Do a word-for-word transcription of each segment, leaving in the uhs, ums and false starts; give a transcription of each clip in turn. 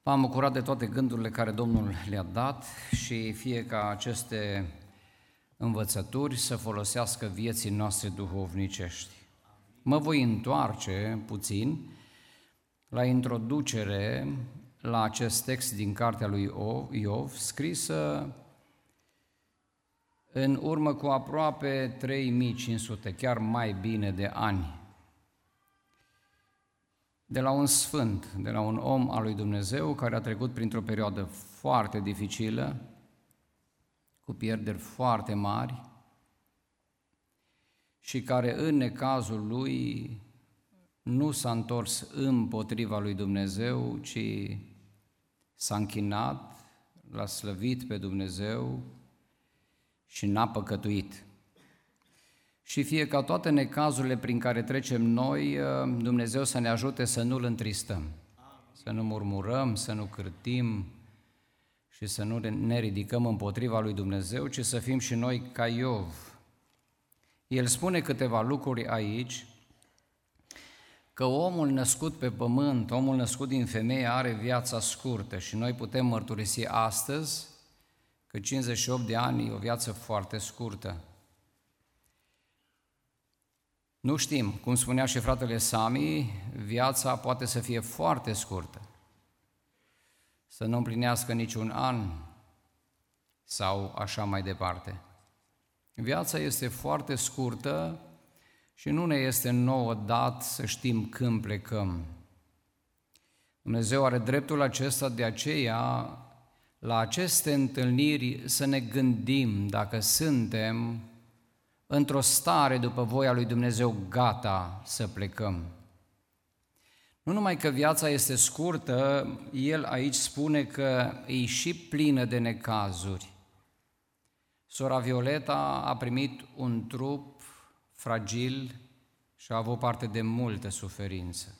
M-am bucurat de toate gândurile care Domnul le-a dat și fie ca aceste învățături să folosească vieții noastre duhovnicești. Mă voi întoarce puțin la introducere la acest text din cartea lui Iov, scrisă în urmă cu aproape trei mii cinci sute, chiar mai bine de ani, de la un sfânt, de la un om al lui Dumnezeu care a trecut printr-o perioadă foarte dificilă, cu pierderi foarte mari și care în necazul lui nu s-a întors împotriva lui Dumnezeu, ci s-a închinat, l-a slăvit pe Dumnezeu și n-a păcătuit. Și fie ca toate necazurile prin care trecem noi, Dumnezeu să ne ajute să nu-L întristăm, să nu murmurăm, să nu cârtim și să nu ne ridicăm împotriva lui Dumnezeu, ci să fim și noi ca Iov. El spune câteva lucruri aici, că omul născut pe pământ, omul născut din femeie are viața scurtă și noi putem mărturisi astăzi că cincizeci și opt de ani e o viață foarte scurtă. Nu știm, cum spunea și fratele Sami, viața poate să fie foarte scurtă, să nu împlinească niciun an sau așa mai departe. Viața este foarte scurtă și nu ne este nouă dat să știm când plecăm. Dumnezeu are dreptul acesta, de aceea la aceste întâlniri să ne gândim dacă suntem într-o stare după voia lui Dumnezeu gata să plecăm. Nu numai că viața este scurtă, el aici spune că e și plină de necazuri. Sora Violeta a primit un trup fragil și a avut parte de multă suferință.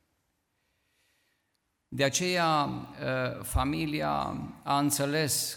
De aceea, familia a înțeles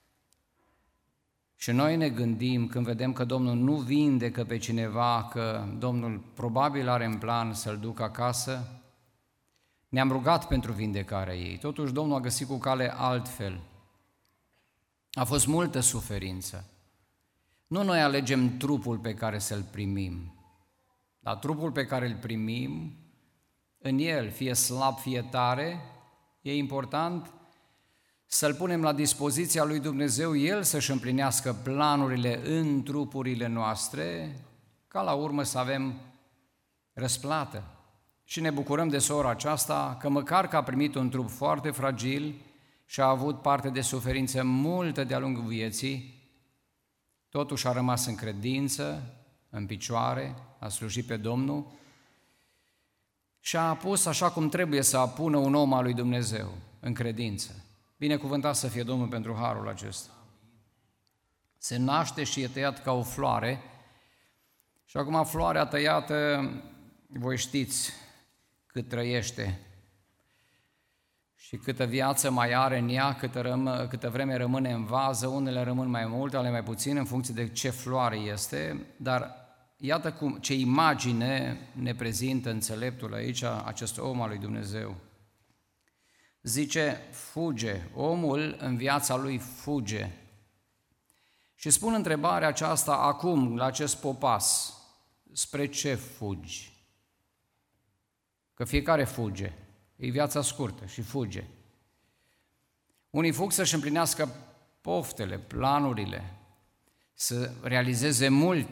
și noi ne gândim când vedem că Domnul nu vindecă pe cineva, că Domnul probabil are în plan să-l ducă acasă. Ne-am rugat pentru vindecarea ei, totuși Domnul a găsit cu cale altfel. A fost multă suferință. Nu noi alegem trupul pe care să-l primim, dar trupul pe care îl primim, în el, fie slab, fie tare, e important să-l punem la dispoziția lui Dumnezeu, El să-și împlinească planurile în trupurile noastre, ca la urmă să avem răsplată. Și ne bucurăm de sora aceasta că măcar că a primit un trup foarte fragil și a avut parte de suferință multă de-a lungul vieții, totuși a rămas în credință, în picioare, a slujit pe Domnul și a pus așa cum trebuie să apună un om al lui Dumnezeu, în credință. Binecuvântat să fie Domnul pentru harul acesta. Se naște și e tăiat ca o floare și acum floarea tăiată, voi știți cât trăiește și câtă viață mai are în ea, câtă, răm- câtă vreme rămâne în vază, unele rămân mai mult, ale mai puțin, în funcție de ce floare este, dar iată cum, ce imagine ne prezintă înțeleptul aici, acest om al lui Dumnezeu. Zice, fuge, omul în viața lui fuge. Și spun întrebarea aceasta acum, la acest popas, spre ce fugi? Că fiecare fuge, e viața scurtă și fuge. Unii fug să-și împlinească poftele, planurile, să realizeze mult.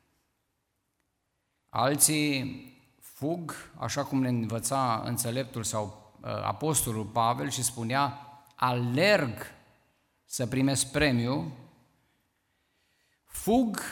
Alții fug, așa cum ne învăța înțeleptul sau Apostolul Pavel și spunea, alerg să primesc premiu, fug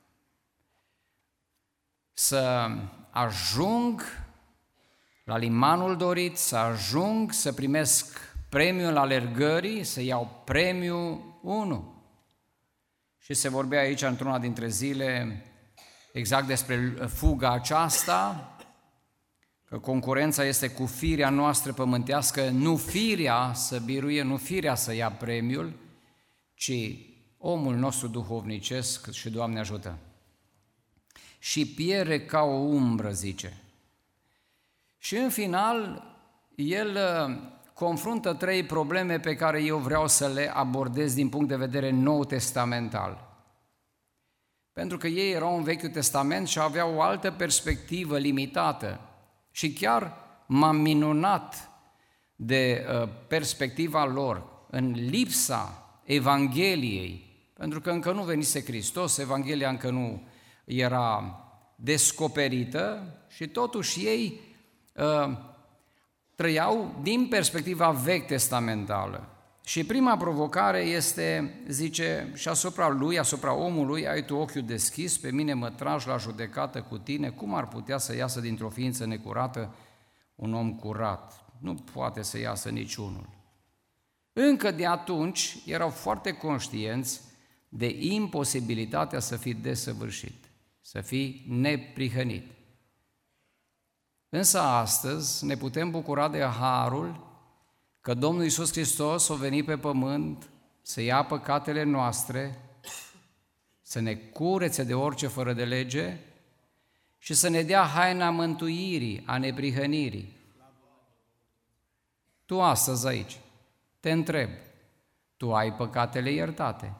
să ajung la limanul dorit, să ajung să primesc premiul alergării, să iau premiul unu. Și se vorbea aici într-una dintre zile exact despre fuga aceasta, că concurența este cu firea noastră pământească, nu firea să biruie, nu firea să ia premiul, ci omul nostru duhovnicesc și Doamne ajută. Și pierde ca o umbră, zice. Și în final, el confruntă trei probleme pe care eu vreau să le abordez din punct de vedere nou-testamental. Pentru că ei erau în Vechiul Testament și aveau o altă perspectivă limitată. Și chiar m-am minunat de uh, perspectiva lor, în lipsa Evangheliei, pentru că încă nu venise Hristos, Evanghelia încă nu era descoperită și totuși ei uh, trăiau din perspectiva vechi-testamentală. Și prima provocare este, zice, și asupra lui, asupra omului, ai tu ochiul deschis, pe mine mă tragi la judecată cu tine, cum ar putea să iasă dintr-o ființă necurată un om curat? Nu poate să iasă niciunul. Încă de atunci erau foarte conștienți de imposibilitatea să fii desăvârșit, să fii neprihănit. Însă astăzi ne putem bucura de harul că Domnul Iisus Hristos a venit pe pământ să ia păcatele noastre, să ne curețe de orice fără de lege și să ne dea haina mântuirii, a neprihănirii. Tu astăzi aici te întreb, tu ai păcatele iertate?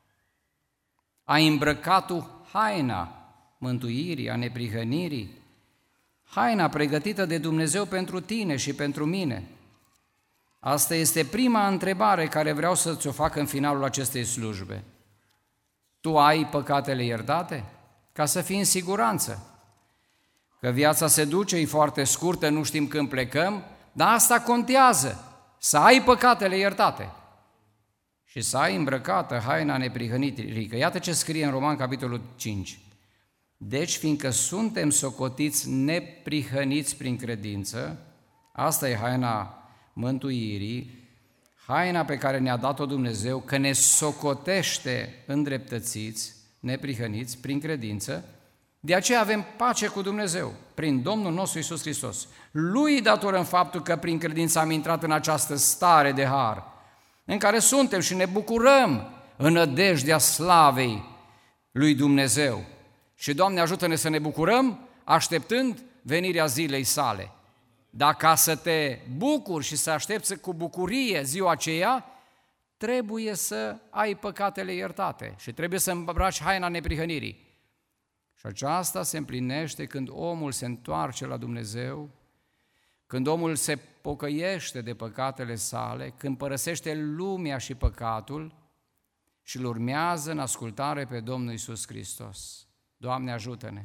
Ai îmbrăcat tu haina mântuirii, a neprihănirii? Haina pregătită de Dumnezeu pentru tine și pentru mine? Asta este prima întrebare care vreau să ți-o fac în finalul acestei slujbe. Tu ai păcatele iertate? Ca să fii în siguranță. Că viața se duce, e foarte scurtă, nu știm când plecăm, dar asta contează, să ai păcatele iertate și să ai îmbrăcată haina neprihănirii. Că iată ce scrie în Roman, capitolul cinci. Deci, fiindcă suntem socotiți neprihăniți prin credință, asta e haina mântuirii, haina pe care ne-a dat-o Dumnezeu, că ne socotește îndreptățiți, neprihăniți, prin credință, de aceea avem pace cu Dumnezeu, prin Domnul nostru Iisus Hristos. Lui datorăm faptul că prin credință am intrat în această stare de har, în care suntem și ne bucurăm în nădejdea slavei lui Dumnezeu. Și, Doamne, ajută-ne să ne bucurăm așteptând venirea zilei sale. Dar ca să te bucuri și să aștepți cu bucurie ziua aceea, trebuie să ai păcatele iertate și trebuie să îmbraci haina neprihănirii. Și aceasta se împlinește când omul se întoarce la Dumnezeu, când omul se pocăiește de păcatele sale, când părăsește lumea și păcatul și îl urmează în ascultare pe Domnul Iisus Hristos. Doamne, ajută-ne!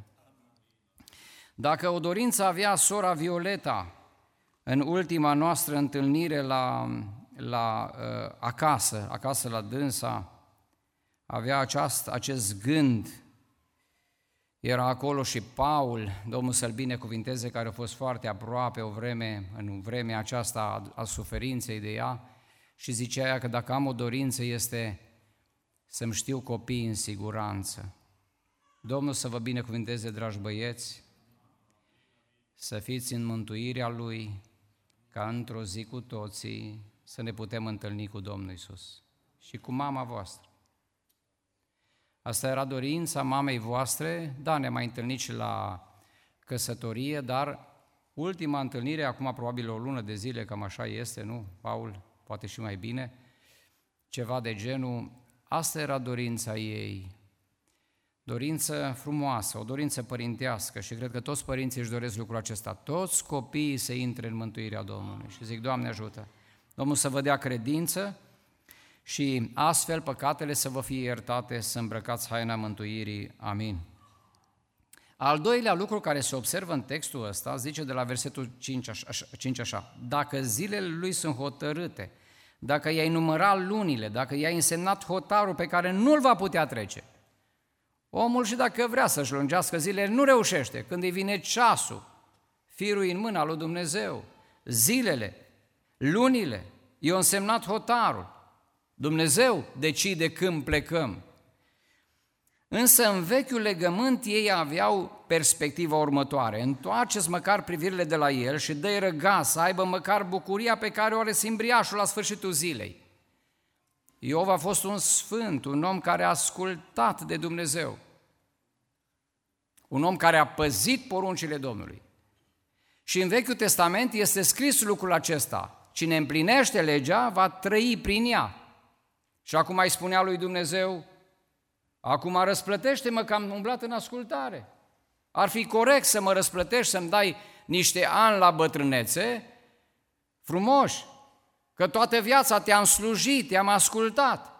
Dacă o dorință avea sora Violeta în ultima noastră întâlnire la, la uh, acasă, acasă la dânsa, avea aceast, acest gând, era acolo și Paul, Domnul să-l binecuvinteze, care a fost foarte aproape o vreme, în vremea aceasta a, a suferinței de ea, și zicea ea că dacă am o dorință este să-mi știu copiii în siguranță. Domnul să vă binecuvinteze, dragi băieți, să fiți în mântuirea Lui, ca într-o zi cu toții să ne putem întâlni cu Domnul Iisus și cu mama voastră. Asta era dorința mamei voastre, da, ne-am mai întâlnit și la căsătorie, dar ultima întâlnire, acum probabil o lună de zile, cam așa este, nu, Paul? Poate și mai bine, ceva de genul, asta era dorința ei. Dorință frumoasă, o dorință părintească și cred că toți părinții își doresc lucrul acesta. Toți copiii să intre în mântuirea Domnului și zic, Doamne ajută, Domnul să vă dea credință și astfel păcatele să vă fie iertate, să îmbrăcați haina mântuirii. Amin. Al doilea lucru care se observă în textul ăsta, zice de la versetul cinci așa, cinci așa, dacă zilele lui sunt hotărâte, dacă i-ai numărat lunile, dacă i-ai însemnat hotarul pe care nu-l va putea trece, omul și dacă vrea să-și lungească zilele, nu reușește. Când îi vine ceasul, firul în mâna lui Dumnezeu, zilele, lunile, i-a însemnat hotarul. Dumnezeu decide când plecăm. Însă în vechiul legământ ei aveau perspectiva următoare. Întoarceți măcar privirile de la el și dă-i răgaz să aibă măcar bucuria pe care o are simbriașul la sfârșitul zilei. Iov a fost un sfânt, un om care a ascultat de Dumnezeu, un om care a păzit poruncile Domnului. Și în Vechiul Testament este scris lucrul acesta. Cine împlinește legea va trăi prin ea. Și acum mai spunea lui Dumnezeu, acum răsplătește-mă că am umblat în ascultare. Ar fi corect să mă răsplătești, să-mi dai niște ani la bătrânețe frumoși, că toată viața te-am slujit, te-am ascultat.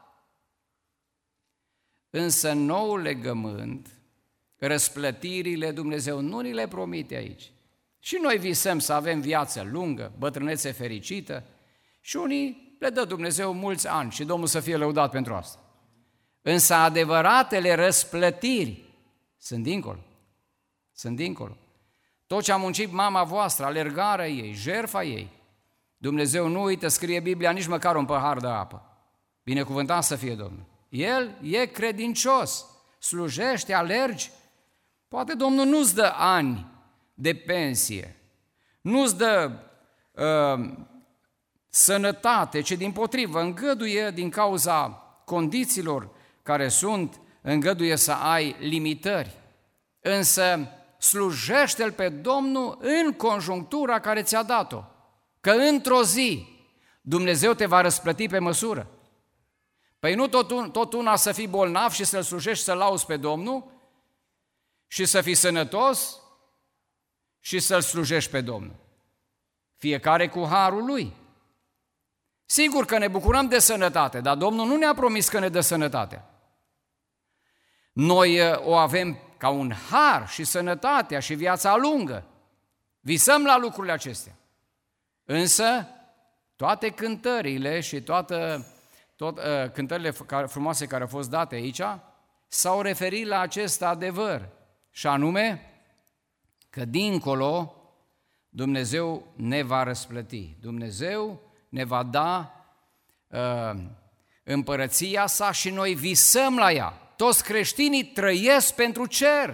Însă în noul legământ, răsplătirile Dumnezeu nu ni le promite aici. Și noi visăm să avem viață lungă, bătrânețe fericită și unii le dă Dumnezeu mulți ani și Domnul să fie lăudat pentru asta. Însă adevăratele răsplătiri sunt dincolo. Sunt dincolo. Tot ce a muncit mama voastră, alergarea ei, jertfa ei, Dumnezeu nu uită, scrie Biblia, nici măcar un pahar de apă. Binecuvântat să fie Domnul. El e credincios, slujește, alergi. Poate Domnul nu-ți dă ani de pensie, nu-ți dă uh, sănătate, ci dimpotrivă îngăduie din cauza condițiilor care sunt, îngăduie să ai limitări. Însă slujește-L pe Domnul în conjunctura care ți-a dat-o, că într-o zi Dumnezeu te va răsplăti pe măsură. Păi nu tot, tot una să fii bolnav și să-L slujești, să-L auzi pe Domnul și să fii sănătos și să-L slujești pe Domnul. Fiecare cu harul lui. Sigur că ne bucurăm de sănătate, dar Domnul nu ne-a promis că ne dă sănătate. Noi o avem ca un har și sănătatea și viața lungă. Visăm la lucrurile acestea. Însă toate cântările și toate tot, uh, cântările frumoase care au fost date aici s-au referit la acest adevăr, și anume că dincolo Dumnezeu ne va răsplăti. Dumnezeu ne va da uh, împărăția sa și noi visăm la ea. Toți creștinii trăiesc pentru cer.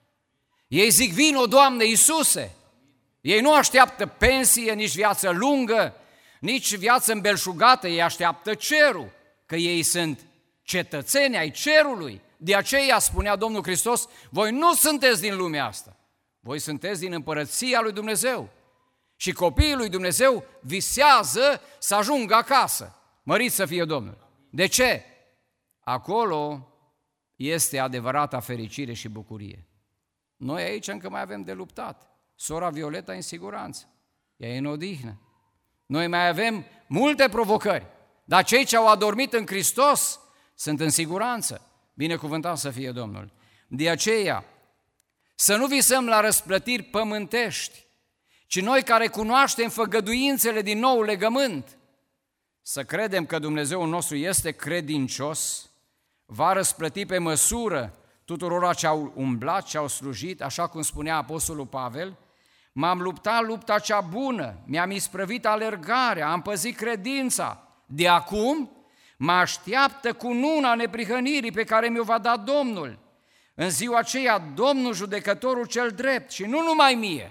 Ei zic, vino, Doamne Iisuse! Ei nu așteaptă pensie, nici viață lungă, nici viață îmbelșugată, ei așteaptă cerul, că ei sunt cetățeni ai cerului. De aceea spunea Domnul Hristos, voi nu sunteți din lumea asta, voi sunteți din împărăția lui Dumnezeu. Și copiii lui Dumnezeu visează să ajungă acasă. Mărit să fie Domnul. De ce? Acolo este adevărata fericire și bucurie. Noi aici încă mai avem de luptat. Sora Violeta în siguranță, ea e în odihnă. Noi mai avem multe provocări, dar cei ce au adormit în Hristos sunt în siguranță. Binecuvântat să fie Domnul. De aceea, să nu visăm la răsplătiri pământești, ci noi care cunoaștem făgăduințele din nou legământ, să credem că Dumnezeul nostru este credincios, va răsplăti pe măsură tuturora ce au umblat, ce au slujit, așa cum spunea Apostolul Pavel, m-am luptat lupta cea bună, mi-am isprăvit alergarea, am păzit credința. De acum mă așteaptă cununa neprihănirii pe care mi-o va da Domnul. În ziua aceea, Domnul judecătorul cel drept, și nu numai mie,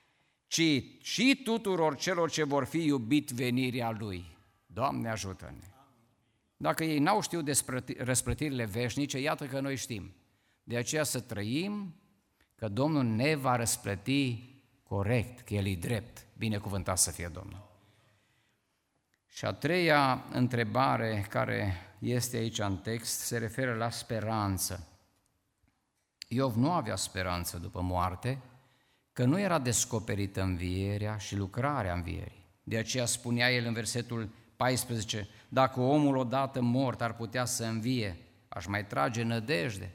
ci și tuturor celor ce vor fi iubit venirea Lui. Doamne ajută-ne! Dacă ei n-au știut despre răsplătirile veșnice, iată că noi știm. De aceea să trăim că Domnul ne va răsplăti corect, că El e drept. Binecuvântat să fie Domnul. Și a treia întrebare care este aici în text se referă la speranță. Iov nu avea speranță după moarte, că nu era descoperită învierea și lucrarea învierii. De aceea spunea el în versetul paisprezece, dacă omul odată mort ar putea să învie, aș mai trage nădejde.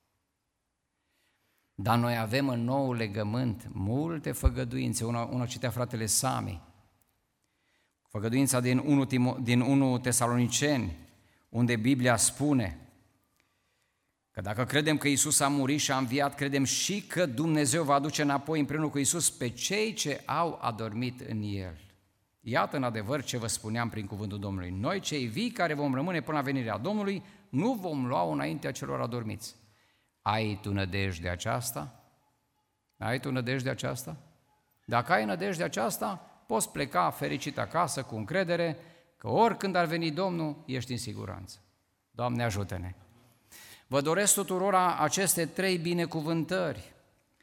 Dar noi avem în nou legământ multe făgăduințe. Una, una citea fratele Sami, făgăduința din unu, Timo, din unu Tesaloniceni, unde Biblia spune că dacă credem că Iisus a murit și a înviat, credem și că Dumnezeu va aduce înapoi împreună cu Iisus pe cei ce au adormit în El. Iată în adevăr ce vă spuneam prin cuvântul Domnului. Noi cei vii care vom rămâne până la venirea Domnului, nu vom lua înaintea celor adormiți. Ai tu nădejde aceasta? Ai tu nădejde aceasta? Dacă ai nădejde aceasta, poți pleca fericit acasă cu încredere că oricând ar veni Domnul, ești în siguranță. Doamne ajută-ne! Vă doresc tuturora aceste trei binecuvântări.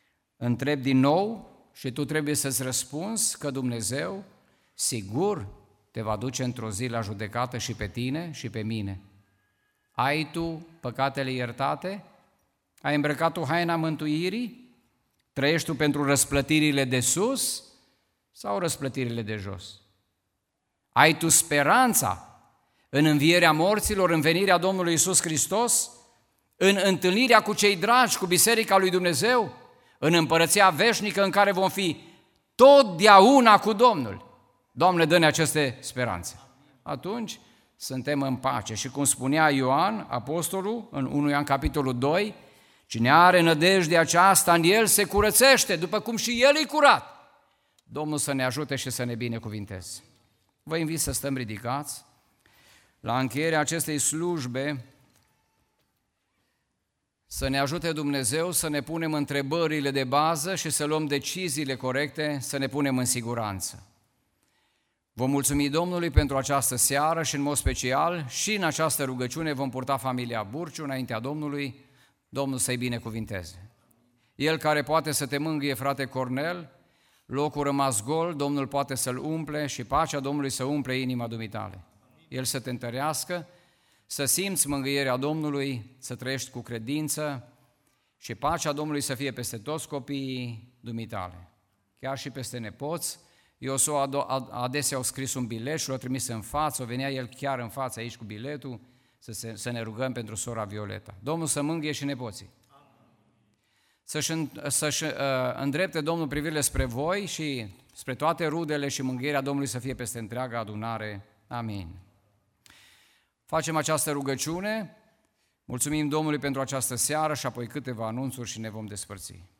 Întreb din nou și tu trebuie să-ți răspunzi că Dumnezeu sigur te va duce într-o zi la judecată și pe tine și pe mine. Ai tu păcatele iertate? Ai îmbrăcat tu haina mântuirii? Trăiești tu pentru răsplătirile de sus sau răsplătirile de jos? Ai tu speranța în învierea morților, în venirea Domnului Iisus Hristos, în întâlnirea cu cei dragi, cu Biserica lui Dumnezeu, în împărăția veșnică în care vom fi totdeauna cu Domnul? Doamne, dă-ne aceste speranțe. Atunci suntem în pace. Și cum spunea Ioan, apostolul, în întâi Ioan capitolul doi, cine are nădejde aceasta, în el se curățește, după cum și el e curat. Domnul să ne ajute și să ne binecuvinteze. Vă invit să stăm ridicați. La încheierea acestei slujbe, să ne ajute Dumnezeu să ne punem întrebările de bază și să luăm deciziile corecte, să ne punem în siguranță. Vom mulțumi Domnului pentru această seară și în mod special și în această rugăciune vom purta familia Burciu înaintea Domnului, Domnul să-i binecuvinteze. El care poate să te mângâie, frate Cornel, locul rămas gol, Domnul poate să-l umple și pacea Domnului să umple inima dumitale. El să te întărească, să simți mângâierea Domnului, să trăiești cu credință și pacea Domnului să fie peste toți copiii dumitale, chiar și peste nepoți. Iosua adesea au scris un bilet și l-a trimis în față, o venea el chiar în față aici cu biletul, să, se, să ne rugăm pentru sora Violeta. Domnul să mângâie și nepoții. Să-și, să-și uh, îndrepte Domnul privirile spre voi și spre toate rudele și mângâierea Domnului să fie peste întreaga adunare. Amin. Facem această rugăciune, mulțumim Domnului pentru această seară și apoi câteva anunțuri și ne vom despărți.